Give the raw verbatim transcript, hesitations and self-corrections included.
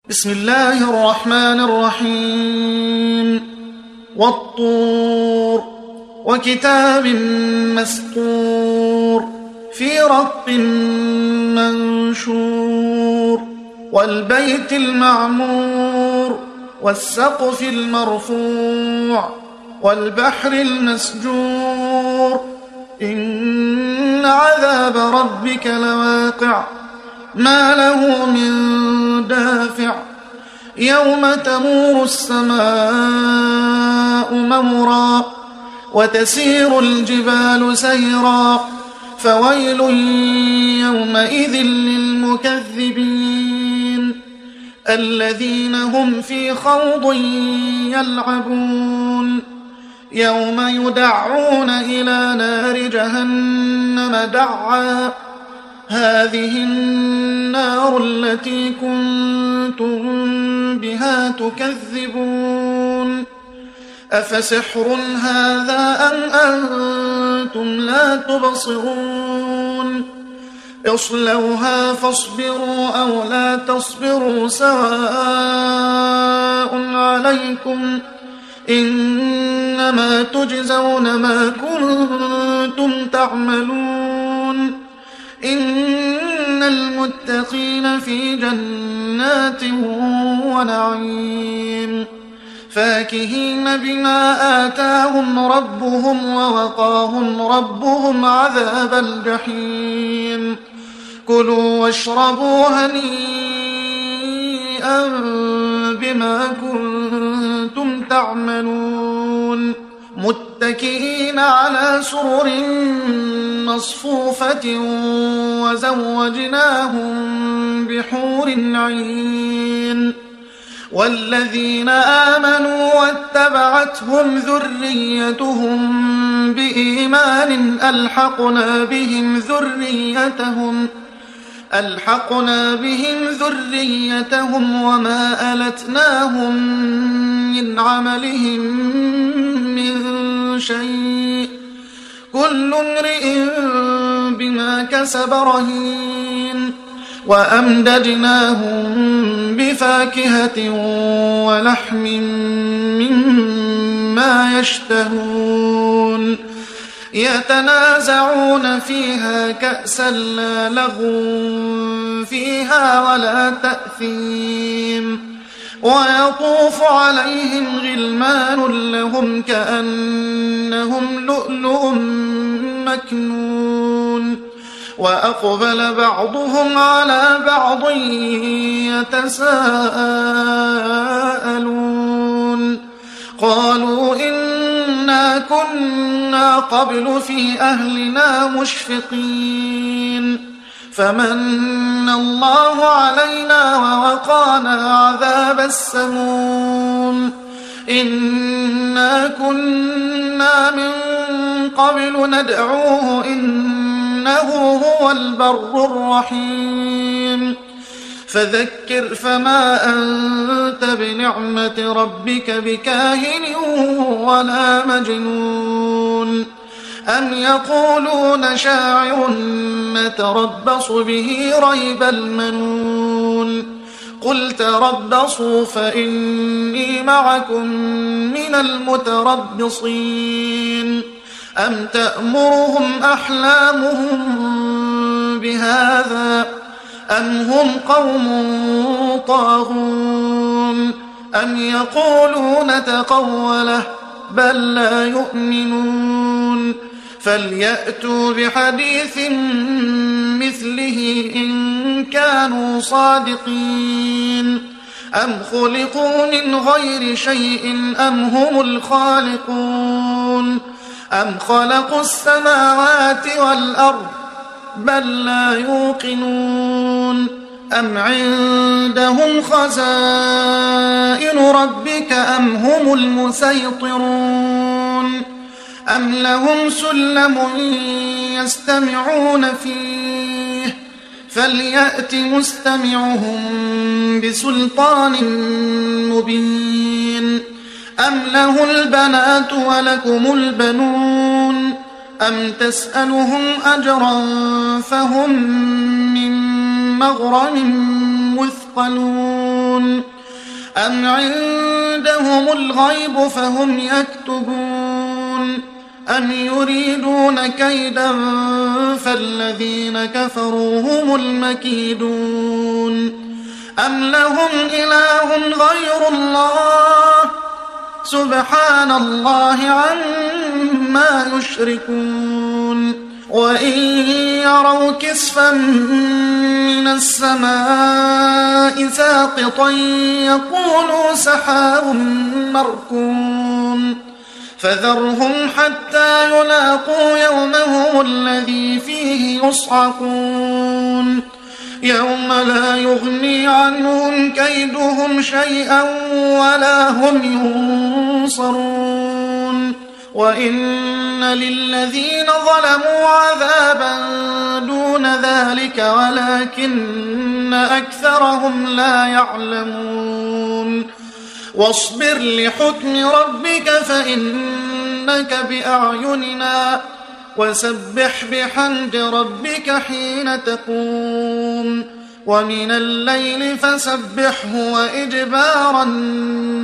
بسم الله الرحمن الرحيم والطور وكتاب مسطور في رق منشور والبيت المعمور والسقف المرفوع والبحر المسجور إن عذاب ربك لواقع ما له من دافع يوم تمور السماء مورا وتسير الجبال سيرا فويل يومئذ للمكذبين الذين هم في خوض يلعبون يوم يدعون إلى نار جهنم دعا هذه النار التي كنتم بها تكذبون أفسحر هذا أم أنتم لا تبصرون اصلوها فاصبروا أو لا تصبروا سواء عليكم إنما تجزون ما كنتم تعملون إن المتقين في جنات ونعيم فاكهين بما آتاهم ربهم ووقاهم ربهم عذاب الجحيم كلوا واشربوا هنيئا بما كنتم تعملون متكئين على سرر مصفوفة وزوجناهم بحور عين والذين آمنوا واتبعتهم ذريتهم بإيمان ألحقنا بهم ذريتهم ألحقنا بهم ذريتهم وما ألتناهم من عملهم من شيء كل امرئ بما كسب رهين وأمددناهم بفاكهة ولحم مما يشتهون يتنازعون فيها كأسا لا لغو فيها ولا تأثيم ويطوف عليهم غلمان لهم كأنهم لؤلؤ مكنون وأقبل بعضهم على بعض يتساءلون قالوا إنا كنا قبل في أهلنا مشفقين فمن الله علينا ووقانا عذاب السموم إنا كنا من قبل ندعوه إنه هو البر الرحيم فذكر فما أنت بنعمة ربك بكاهن ولا مجنون أم يقولون شاعر نتربص به ريب المنون قل تربصوا فإني معكم من المتربصين أم تأمرهم أحلامهم بهذا أم هم قوم طاغون أم يقولون تقوله بل لا يؤمنون فليأتوا بحديث مثله إن كانوا صادقين أم خلقوا من غير شيء أم هم الخالقون أم خلقوا السماوات والأرض بل لا يوقنون أم عندهم خزائن ربك أم هم المسيطرون أم لهم سلم يستمعون فيه فليأت مستمعهم بسلطان مبين أم له البنات ولكم البنون أم تسألهم أجرا فهم من مغرم مثقلون أم عندهم الغيب فهم يكتبون أم يريدون كيدا فالذين كفروا هم المكيدون أم لهم إله غير الله سبحان الله عما يشركون وإن يروا كسفا من السماء ساقطا يقولوا سحاب مركوم فذرهم حتى يلاقوا يومهم الذي فيه يصعقون يوم لا يغني عنهم كيدهم شيئا ولا هم ينصرون وإن للذين ظلموا عذابا دون ذلك ولكن أكثرهم لا يعلمون واصبر لحكم ربك فإنك بأعيننا وسبح بحمد ربك حين تقوم ومن الليل فسبحه وإدبار النجوم